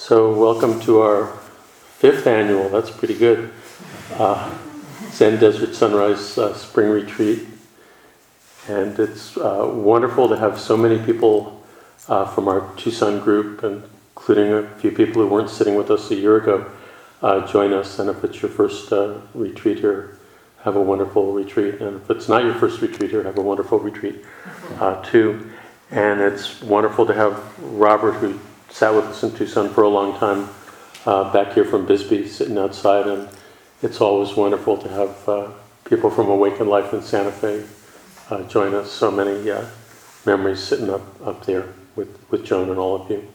So welcome to our 5th annual, that's pretty good, Zen Desert Sunrise Spring Retreat. And it's wonderful to have so many people from our Tucson group, including a few people who weren't sitting with us a year ago, join us. And if it's your first retreat here, have a wonderful retreat. And if it's not your first retreat here, have a wonderful retreat too. And it's wonderful to have Robert, who sat with us in Tucson for a long time, back here from Bisbee, sitting outside. And it's always wonderful to have people from Awakened Life in Santa Fe join us. So many memories sitting up there with Joan and all of you.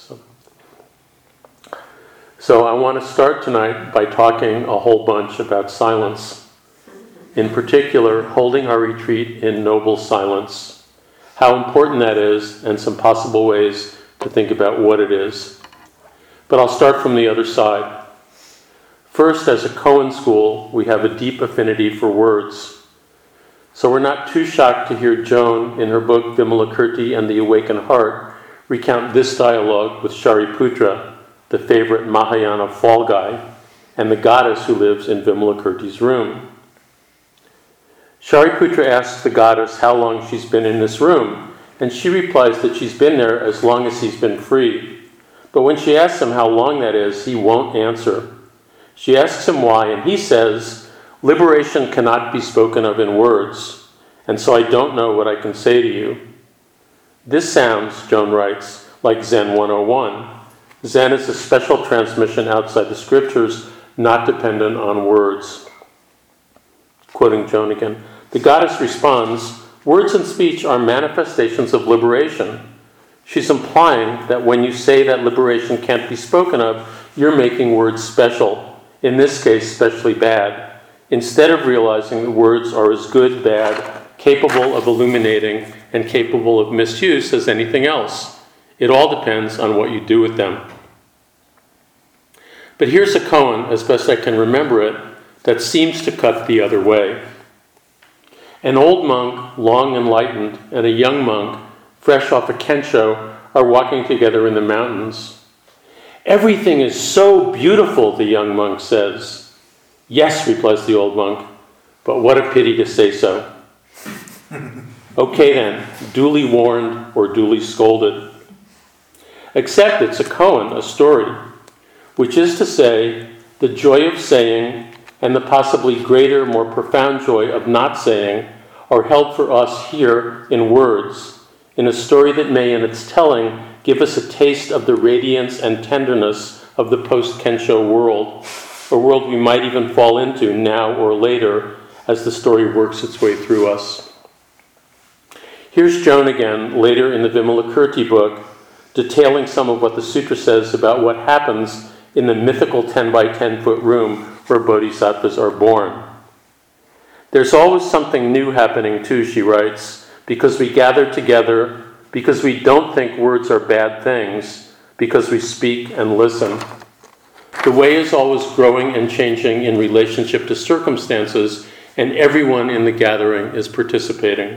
So I want to start tonight by talking a whole bunch about silence. In particular, holding our retreat in noble silence, how important that is, and some possible ways to think about what it is. But I'll start from the other side. First, as a Cohen school, we have a deep affinity for words. So we're not too shocked to hear Joan, in her book Vimalakirti and the Awakened Heart, recount this dialogue with Shariputra, the favorite Mahayana fall guy, and the goddess who lives in Vimalakirti's room. Shariputra asks the goddess how long she's been in this room, and she replies that she's been there as long as he's been free. But when she asks him how long that is, he won't answer. She asks him why, and he says, "Liberation cannot be spoken of in words, and so I don't know what I can say to you." This sounds, Joan writes, like Zen 101. Zen is a special transmission outside the scriptures, not dependent on words. Quoting Joan again, the goddess responds, "Words and speech are manifestations of liberation." She's implying that when you say that liberation can't be spoken of, you're making words special, in this case, specially bad, instead of realizing that words are as good, bad, capable of illuminating, and capable of misuse as anything else. It all depends on what you do with them. But here's a koan, as best I can remember it, that seems to cut the other way. An old monk, long enlightened, and a young monk, fresh off a kensho, are walking together in the mountains. "Everything is so beautiful," the young monk says. "Yes," replies the old monk, "but what a pity to say so." Okay then, duly warned or duly scolded. Except it's a koan, a story, which is to say, the joy of saying and the possibly greater, more profound joy of not saying are held for us here in words, in a story that may, in its telling, give us a taste of the radiance and tenderness of the post-Kensho world, a world we might even fall into now or later as the story works its way through us. Here's Joan again, later in the Vimalakirti book, detailing some of what the sutra says about what happens in the mythical 10 by 10 foot room where bodhisattvas are born. There's always something new happening too, she writes, because we gather together, because we don't think words are bad things, because we speak and listen. The way is always growing and changing in relationship to circumstances, and everyone in the gathering is participating.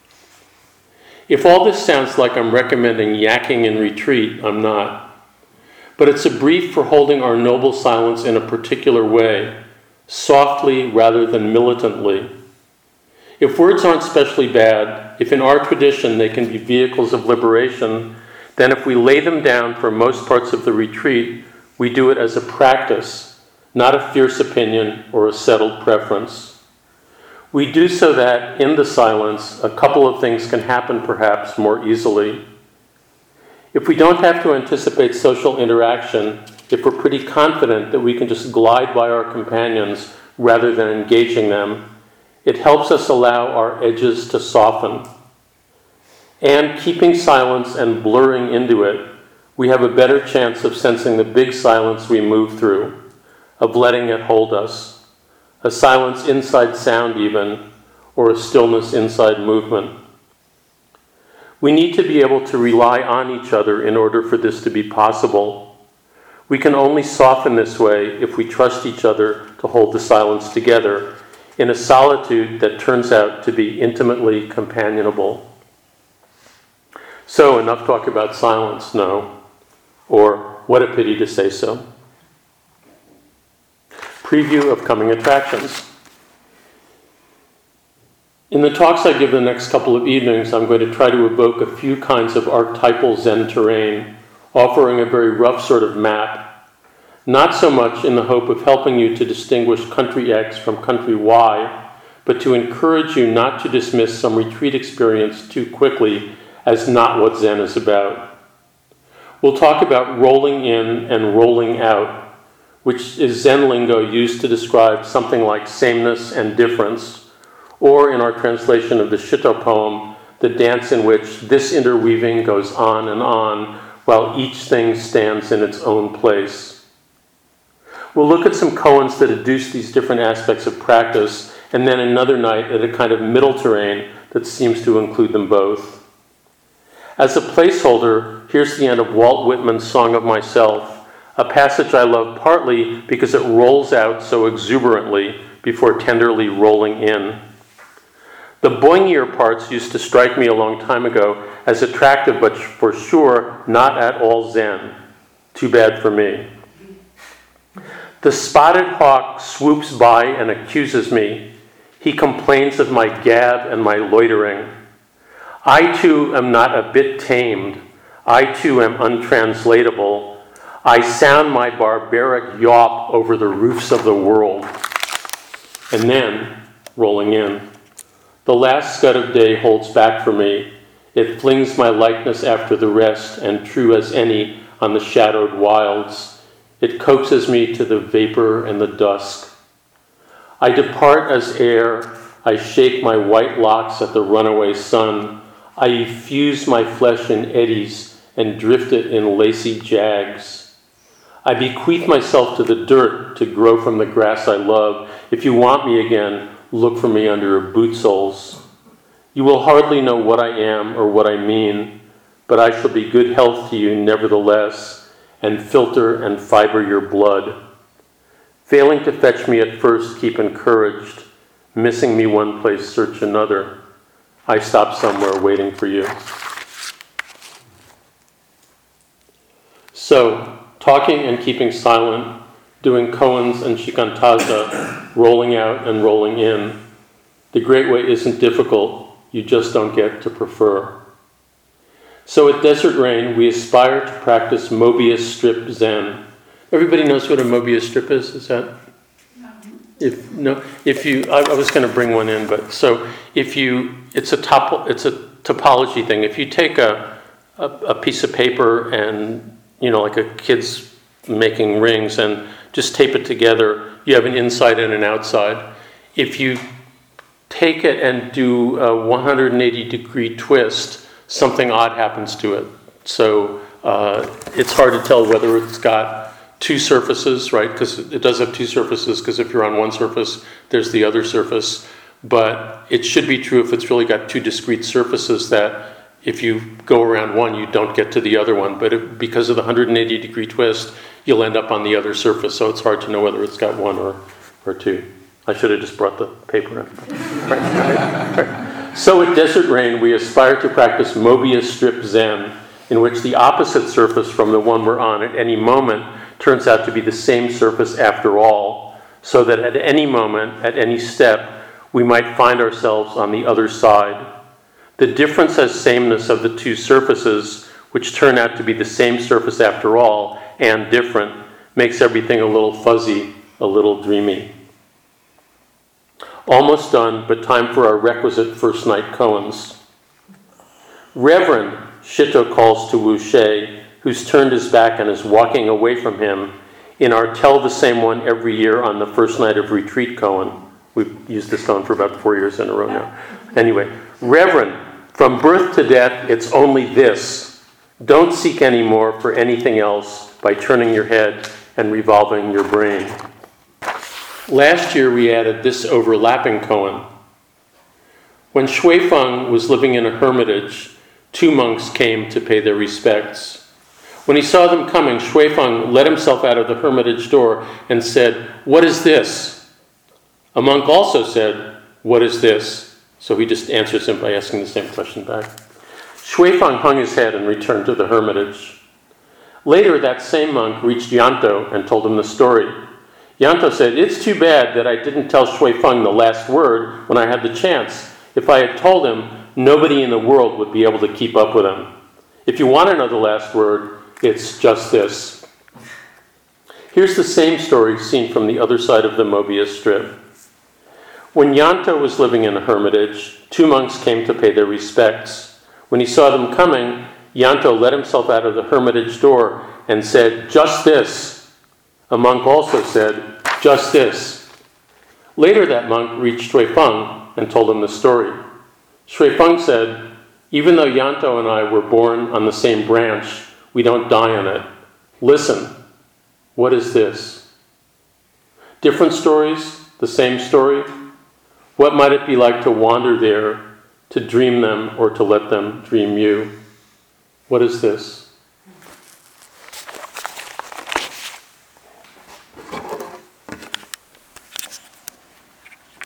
If all this sounds like I'm recommending yakking in retreat, I'm not. But it's a brief for holding our noble silence in a particular way, softly rather than militantly. If words aren't specially bad, if in our tradition they can be vehicles of liberation, then if we lay them down for most parts of the retreat, we do it as a practice, not a fierce opinion or a settled preference. We do so that, in the silence, a couple of things can happen perhaps more easily. If we don't have to anticipate social interaction, if we're pretty confident that we can just glide by our companions rather than engaging them, it helps us allow our edges to soften. And keeping silence and blurring into it, we have a better chance of sensing the big silence we move through, of letting it hold us, a silence inside sound even, or a stillness inside movement. We need to be able to rely on each other in order for this to be possible. We can only soften this way if we trust each other to hold the silence together in a solitude that turns out to be intimately companionable. So, enough talk about silence, no? Or what a pity to say so. Preview of coming attractions. In the talks I give the next couple of evenings, I'm going to try to evoke a few kinds of archetypal Zen terrain, offering a very rough sort of map, not so much in the hope of helping you to distinguish country X from country Y, but to encourage you not to dismiss some retreat experience too quickly as not what Zen is about. We'll talk about rolling in and rolling out, which is Zen lingo used to describe something like sameness and difference, or in our translation of the Shito poem, the dance in which this interweaving goes on and on while each thing stands in its own place. We'll look at some koans that adduce these different aspects of practice, and then another night at a kind of middle terrain that seems to include them both. As a placeholder, here's the end of Walt Whitman's Song of Myself, a passage I love partly because it rolls out so exuberantly before tenderly rolling in. The boingier parts used to strike me a long time ago as attractive, but for sure not at all Zen. Too bad for me. The spotted hawk swoops by and accuses me. He complains of my gab and my loitering. I too am not a bit tamed. I too am untranslatable. I sound my barbaric yawp over the roofs of the world. And then, rolling in. The last scud of day holds back for me. It flings my likeness after the rest, and true as any on the shadowed wilds. It coaxes me to the vapor and the dusk. I depart as air. I shake my white locks at the runaway sun. I effuse my flesh in eddies and drift it in lacy jags. I bequeath myself to the dirt to grow from the grass I love. If you want me again, look for me under your boot soles. You will hardly know what I am or what I mean, but I shall be good health to you nevertheless, and filter and fiber your blood. Failing to fetch me at first, keep encouraged. Missing me one place, search another. I stop somewhere waiting for you. So, talking and keeping silent, doing koans and shikantaza, rolling out and rolling in. The Great Way isn't difficult, you just don't get to prefer. So at Desert Rain, we aspire to practice Mobius strip Zen. Everybody knows what a Mobius strip is? Is that? I was going to bring one in, but so it's a topology thing. If you take a piece of paper and like a kid's making rings and just tape it together, you have an inside and an outside. If you take it and do a 180-degree twist, something odd happens to it. So it's hard to tell whether it's got two surfaces, right? Because it does have two surfaces, because if you're on one surface, there's the other surface. But it should be true if it's really got two discrete surfaces that if you go around one, you don't get to the other one. But because of the 180-degree twist, you'll end up on the other surface. So it's hard to know whether it's got one or two. I should have just brought the paper in. Right. So at Desert Rain, we aspire to practice Mobius strip Zen, in which the opposite surface from the one we're on at any moment turns out to be the same surface after all, so that at any moment, at any step, we might find ourselves on the other side. The difference as sameness of the two surfaces, which turn out to be the same surface after all, and different, makes everything a little fuzzy, a little dreamy. Almost done, but time for our requisite first night koans. Reverend, Shito calls to Wu She, who's turned his back and is walking away from him, in our Tell the Same One Every Year on the first night of retreat koan. We've used this koan for about 4 years in a row now. Anyway, Reverend, from birth to death, it's only this. Don't seek any more for anything else by turning your head and revolving your brain. Last year we added this overlapping koan. When Shui Feng was living in a hermitage, 2 monks came to pay their respects. When he saw them coming, Shui Feng let himself out of the hermitage door and said, "What is this?" A monk also said, "What is this?" So he just answers him by asking the same question back. Shui Feng hung his head and returned to the hermitage. Later, that same monk reached Yanto and told him the story. Yanto said, "It's too bad that I didn't tell Shui Feng the last word when I had the chance. If I had told him, nobody in the world would be able to keep up with him. If you want to know the last word, it's just this." Here's the same story seen from the other side of the Mobius strip. When Yanto was living in a hermitage, two monks came to pay their respects. When he saw them coming, Yanto let himself out of the hermitage door and said, "Just this." A monk also said, "Just this." Later that monk reached Shui Feng and told him the story. Shui Feng said, "Even though Yanto and I were born on the same branch, we don't die on it. Listen, what is this?" Different stories, the same story? What might it be like to wander there, to dream them, or to let them dream you? What is this?